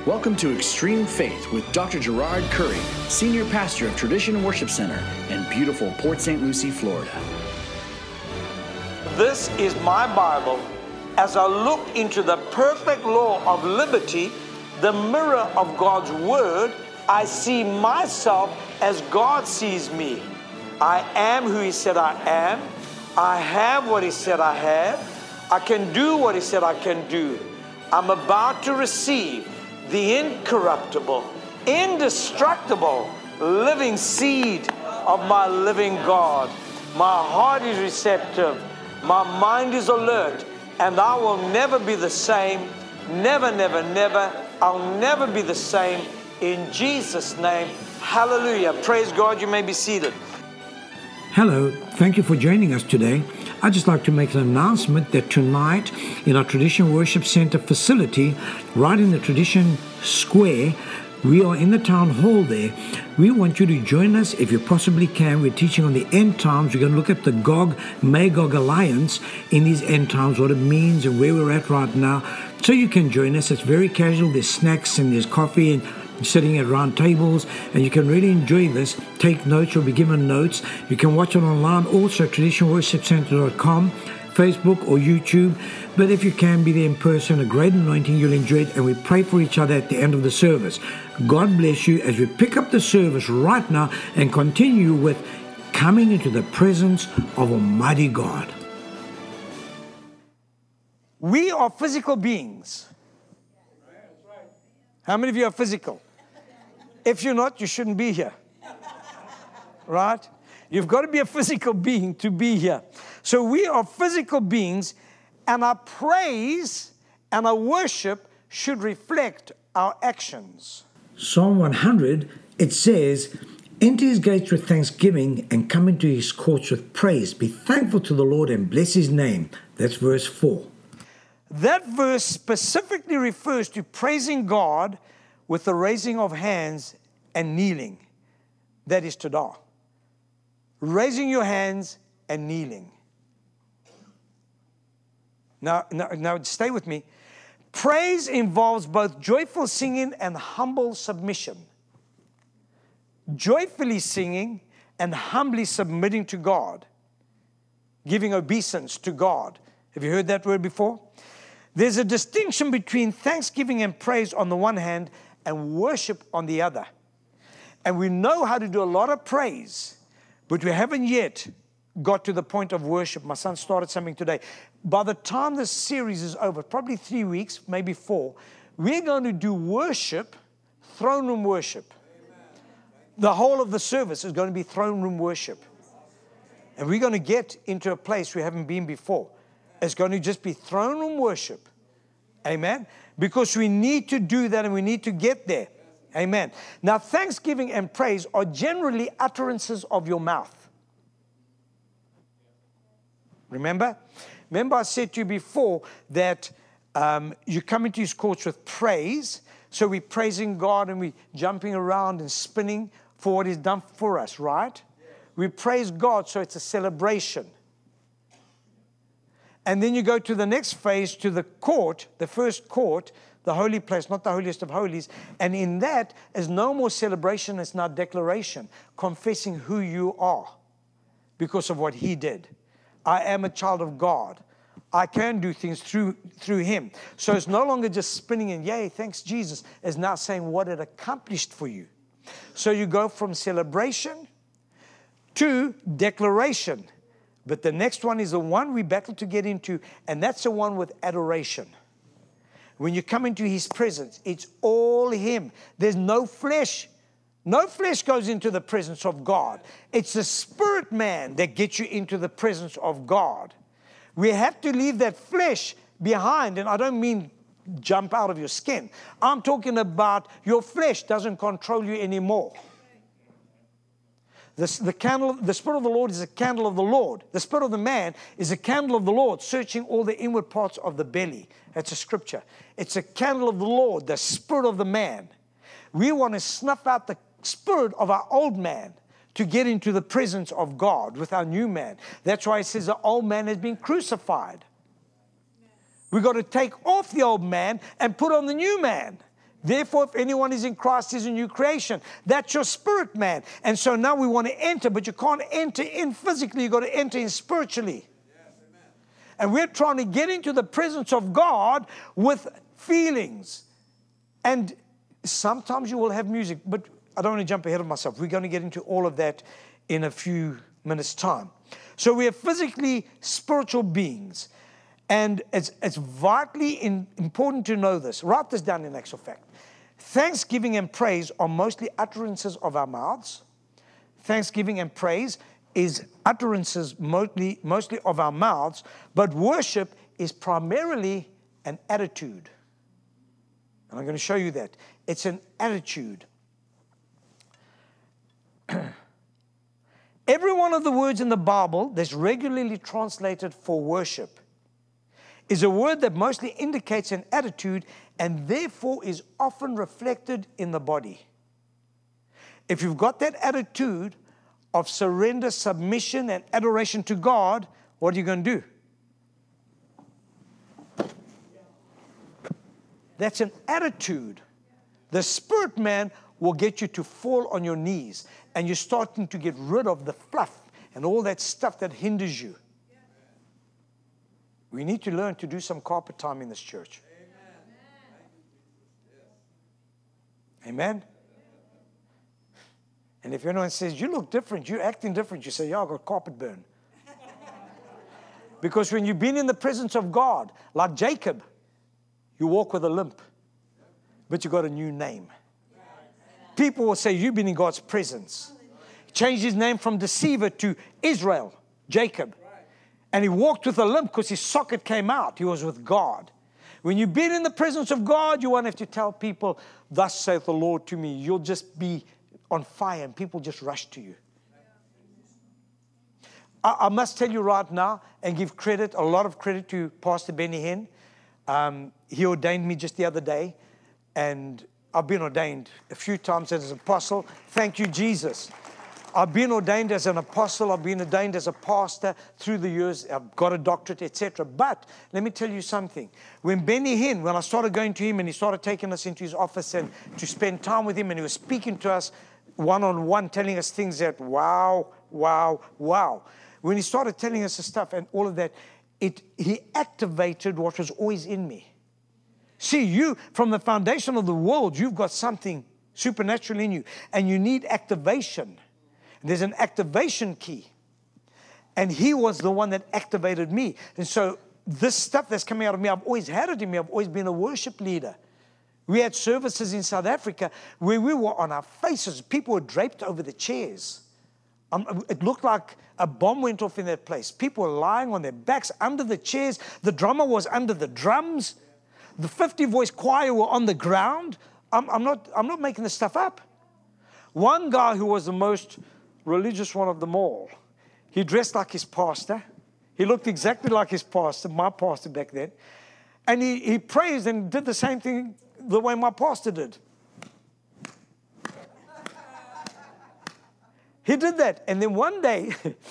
Welcome to Extreme Faith with Dr. Gerard Curry, Senior Pastor of Tradition Worship Center in beautiful Port St. Lucie, Florida. This is my Bible. As I look into the perfect law of liberty, the mirror of God's Word, I see myself as God sees me. I am who He said I am. I have what He said I have. I can do what He said I can do. I'm about to receive the incorruptible, indestructible, living seed of my living God. My heart is receptive. My mind is alert. And I will never be the same. Never, never, never. I'll never be the same. In Jesus' name, hallelujah. Praise God. You may be seated. Hello, thank you for joining us today. I'd just like to make an announcement that tonight in our Tradition Worship Center facility, right in the Tradition Square, we are in the town hall there. We want you to join us if you possibly can. We're teaching on the end times. We're going to look at the Gog-Magog alliance in these end times, what it means and where we're at right now. So you can join us. It's very casual. There's snacks and there's coffee and sitting at round tables, and you can really enjoy this. Take notes. You'll be given notes. You can watch it online also at traditionworshipcenter.com, Facebook or YouTube. But if you can be there in person, a great anointing, you'll enjoy it. And we pray for each other at the end of the service. God bless you as we pick up the service right now and continue with coming into the presence of Almighty God. We are physical beings. How many of you are physical? If you're not, you shouldn't be here. Right? You've got to be a physical being to be here. So we are physical beings, and our praise and our worship should reflect our actions. Psalm 100, it says, "Enter His gates with thanksgiving and come into His courts with praise. Be thankful to the Lord and bless His name." That's verse 4. That verse specifically refers to praising God with the raising of hands and kneeling. That is Todah. Raising your hands and kneeling. Now, stay with me. Praise involves both joyful singing and humble submission. Joyfully singing and humbly submitting to God. Giving obeisance to God. Have you heard that word before? There's a distinction between thanksgiving and praise on the one hand and worship on the other. And we know how to do a lot of praise, but we haven't yet got to the point of worship. My son started something today. By the time this series is over, probably 3 weeks, maybe 4, we're going to do worship, throne room worship. The whole of the service is going to be throne room worship. And we're going to get into a place we haven't been before. It's going to just be throne room worship. Amen? Because we need to do that and we need to get there. Amen. Now, thanksgiving and praise are generally utterances of your mouth. Remember? Remember I said to you before that you come into His courts with praise. So we're praising God and we're jumping around and spinning for what He's done for us, right? We praise God, so it's a celebration. And then you go to the next phase, to the court, the first court, the holy place, not the holiest of holies. And in that is no more celebration, it's now declaration, confessing who you are because of what He did. I am a child of God. I can do things through Him. So it's no longer just spinning and yay, thanks Jesus. It's now saying what it accomplished for you. So you go from celebration to declaration. But the next one is the one we battle to get into, and that's the one with adoration. When you come into His presence, it's all Him. There's no flesh. No flesh goes into the presence of God. It's the spirit man that gets you into the presence of God. We have to leave that flesh behind, and I don't mean jump out of your skin. I'm talking about your flesh doesn't control you anymore. The Spirit of the Lord is a candle of the Lord. The Spirit of the man is a candle of the Lord, searching all the inward parts of the belly. That's a scripture. It's a candle of the Lord, the Spirit of the man. We want to snuff out the spirit of our old man to get into the presence of God with our new man. That's why it says the old man has been crucified. We've got to take off the old man and put on the new man. Therefore, if anyone is in Christ, he's a new creation. That's your spirit man. And so now we want to enter, but you can't enter in physically. You've got to enter in spiritually. And we're trying to get into the presence of God with feelings. And sometimes you will have music, but I don't want to jump ahead of myself. We're going to get into all of that in a few minutes' time. So we are physically spiritual beings. And it's vitally important to know this. Write this down in actual fact. Thanksgiving and praise are mostly utterances of our mouths. Thanksgiving and praise is utterances mostly of our mouths, but worship is primarily an attitude. And I'm going to show you that. It's an attitude. Every one of the words in the Bible that's regularly translated for worship is a word that mostly indicates an attitude and therefore is often reflected in the body. If you've got that attitude of surrender, submission, and adoration to God, what are you going to do? That's an attitude. The spirit man will get you to fall on your knees, and you're starting to get rid of the fluff and all that stuff that hinders you. We need to learn to do some carpet time in this church. Amen? And if anyone says, you look different, you're acting different, you say, yeah, I got carpet burn. Because when you've been in the presence of God, like Jacob, you walk with a limp, but you got a new name. People will say, you've been in God's presence. He changed his name from deceiver to Israel, Jacob. And he walked with a limp because his socket came out. He was with God. When you've been in the presence of God, you won't have to tell people, thus saith the Lord to me. You'll just be on fire and people just rush to you. I must tell you right now and give credit, a lot of credit to Pastor Benny Hinn. He ordained me just the other day, and I've been ordained a few times as an apostle. Thank you, Jesus. I've been ordained as an apostle. I've been ordained as a pastor through the years. I've got a doctorate, etc. But let me tell you something. When Benny Hinn, when I started going to him and he started taking us into his office and to spend time with him, and he was speaking to us one-on-one, telling us things that, wow, wow, wow. When he started telling us the stuff and all of that, he activated what was always in me. See, you, from the foundation of the world, you've got something supernatural in you, and you need activation. There's an activation key. And he was the one that activated me. And so this stuff that's coming out of me, I've always had it in me. I've always been a worship leader. We had services in South Africa where we were on our faces. People were draped over the chairs. It looked like a bomb went off in that place. People were lying on their backs under the chairs. The drummer was under the drums. The 50-voice choir were on the ground. I'm not making this stuff up. One guy who was the most religious one of them all, he dressed like his pastor. He looked exactly like his pastor, my pastor back then. And he praised and did the same thing the way my pastor did. He did that. And then one day,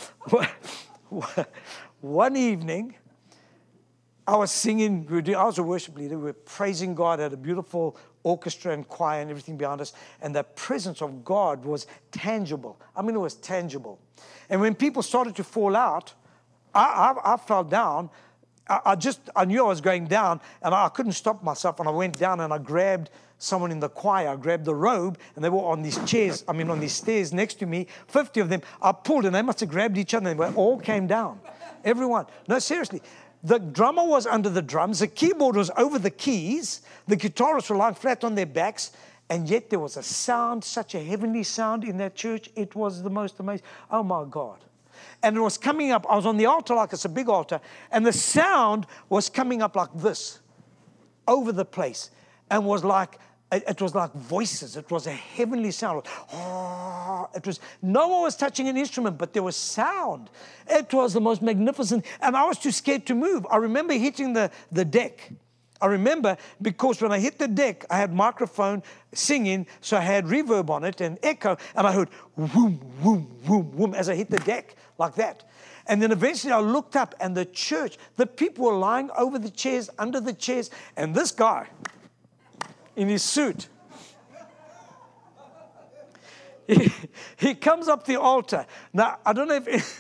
one evening, I was singing, I was a worship leader, we were praising God, had a beautiful orchestra and choir and everything behind us, and the presence of God was tangible. I mean, it was tangible. And when people started to fall out, I fell down. I knew I was going down, and I couldn't stop myself, and I went down and I grabbed someone in the choir. I grabbed the robe, and they were on these chairs, on these stairs next to me, 50 of them. I pulled, and they must have grabbed each other, and they all came down. Everyone. No, seriously. The drummer was under the drums. The keyboard was over the keys. The guitarists were lying flat on their backs. And yet there was a sound, such a heavenly sound in that church. It was the most amazing. Oh, my God. And it was coming up. I was on the altar, like it's a big altar. And the sound was coming up like this over the place. And was like, it was like voices. It was a heavenly sound. Oh, it was, no one was touching an instrument, but there was sound. It was the most magnificent. And I was too scared to move. I remember hitting the deck. I remember because when I hit the deck, I had microphone singing, so I had reverb on it and echo, and I heard whoom, whoom, whoom, whoom as I hit the deck like that. And then eventually I looked up, and the church, the people were lying over the chairs, under the chairs, and this guy in his suit he comes up the altar. Now, I don't know if...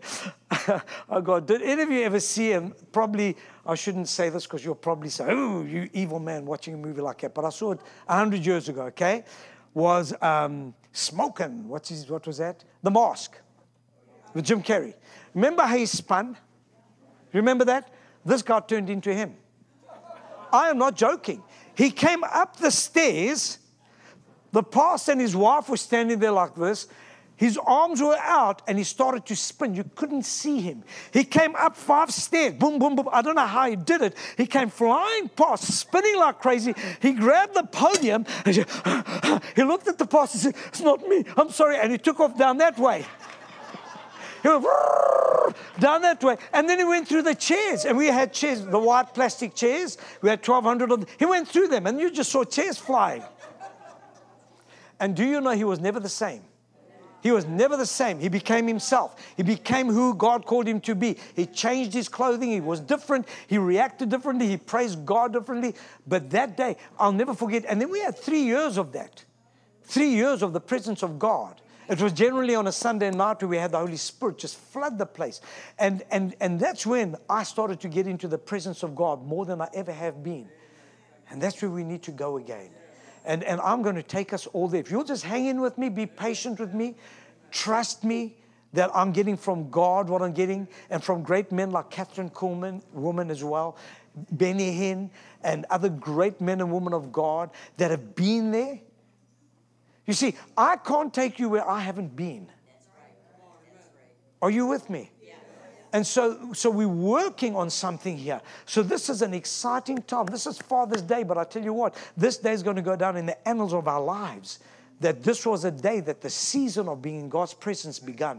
Oh, God, did any of you ever see him? Probably, I shouldn't say this because you'll probably say, oh, you evil man watching a movie like that. But I saw it 100 years ago, okay? Was Smoking. What was that? The Mask with Jim Carrey. Remember how he spun? Remember that? This guy turned into him. I am not joking. He came up the stairs. The pastor and his wife were standing there like this. His arms were out and he started to spin. You couldn't see him. He came up 5 stairs. Boom, boom, boom. I don't know how he did it. He came flying past, spinning like crazy. He grabbed the podium. And he looked at the pastor and said, it's not me. I'm sorry. And he took off down that way. He went down that way. And then he went through the chairs. And we had chairs, the white plastic chairs. We had 1,200 of them. He went through them and you just saw chairs flying. And do you know he was never the same? He was never the same. He became himself. He became who God called him to be. He changed his clothing. He was different. He reacted differently. He praised God differently. But that day, I'll never forget. And then we had 3 years of that. 3 years of the presence of God. It was generally on a Sunday night where we had the Holy Spirit just flood the place. And that's when I started to get into the presence of God more than I ever have been. And that's where we need to go again. And I'm going to take us all there. If you'll just hang in with me, be patient with me, trust me that I'm getting from God what I'm getting, and from great men like Catherine Kuhlman, woman as well, Benny Hinn, and other great men and women of God that have been there. You see, I can't take you where I haven't been. Are you with me? And so we're working on something here. So this is an exciting time. This is Father's Day, but I tell you what, this day is going to go down in the annals of our lives, that this was a day that the season of being in God's presence began.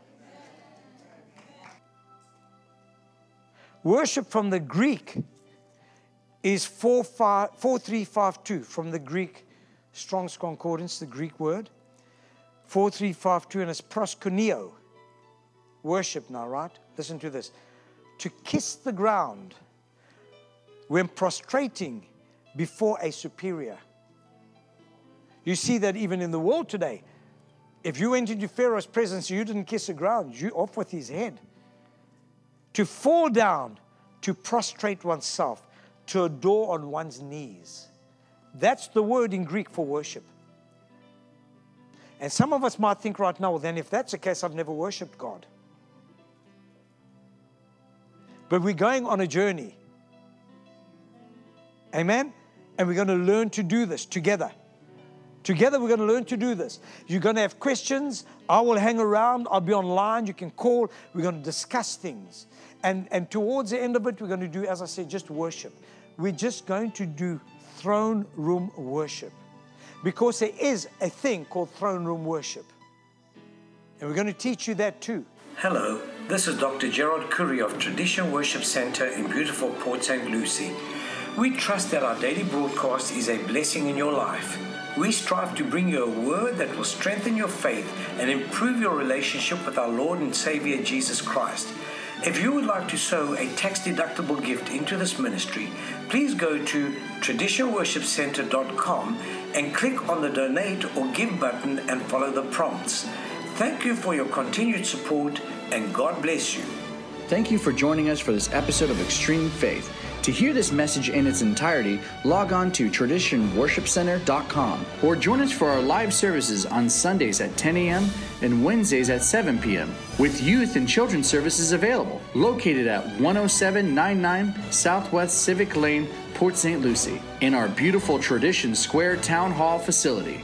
Worship from the Greek is 4352, from the Greek Strong's Concordance, the Greek word. 4352, and it's proskuneo. Worship now, right? Listen to this. To kiss the ground when prostrating before a superior. You see that even in the world today. If you went into Pharaoh's presence, you didn't kiss the ground. You off with his head. To fall down, to prostrate oneself, to adore on one's knees. That's the word in Greek for worship. And some of us might think right now, well, then if that's the case, I've never worshiped God. But we're going on a journey. Amen? And we're going to learn to do this together. Together we're going to learn to do this. You're going to have questions. I will hang around. I'll be online. You can call. We're going to discuss things. And towards the end of it, we're going to do, as I said, just worship. We're just going to do throne room worship. Because there is a thing called throne room worship. And we're going to teach you that too. Hello, this is Dr. Gerard Curry of Tradition Worship Center in beautiful Port St. Lucie. We trust that our daily broadcast is a blessing in your life. We strive to bring you a word that will strengthen your faith and improve your relationship with our Lord and Savior Jesus Christ. If you would like to sow a tax-deductible gift into this ministry, please go to traditionworshipcenter.com and click on the donate or give button and follow the prompts. Thank you for your continued support, and God bless you. Thank you for joining us for this episode of Extreme Faith. To hear this message in its entirety, log on to traditionworshipcenter.com or join us for our live services on Sundays at 10 a.m. and Wednesdays at 7 p.m. with youth and children's services available, located at 10799 Southwest Civic Lane, Port St. Lucie, in our beautiful Tradition Square Town Hall facility.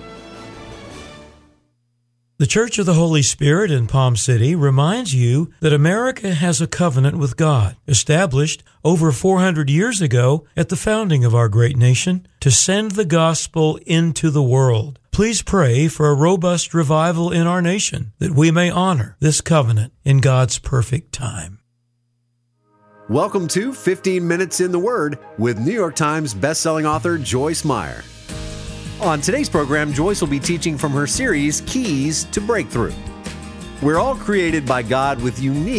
The Church of the Holy Spirit in Palm City reminds you that America has a covenant with God, established over 400 years ago at the founding of our great nation, to send the gospel into the world. Please pray for a robust revival in our nation, that we may honor this covenant in God's perfect time. Welcome to 15 Minutes in the Word with New York Times bestselling author Joyce Meyer. On today's program, Joyce will be teaching from her series, Keys to Breakthrough. We're all created by God with unique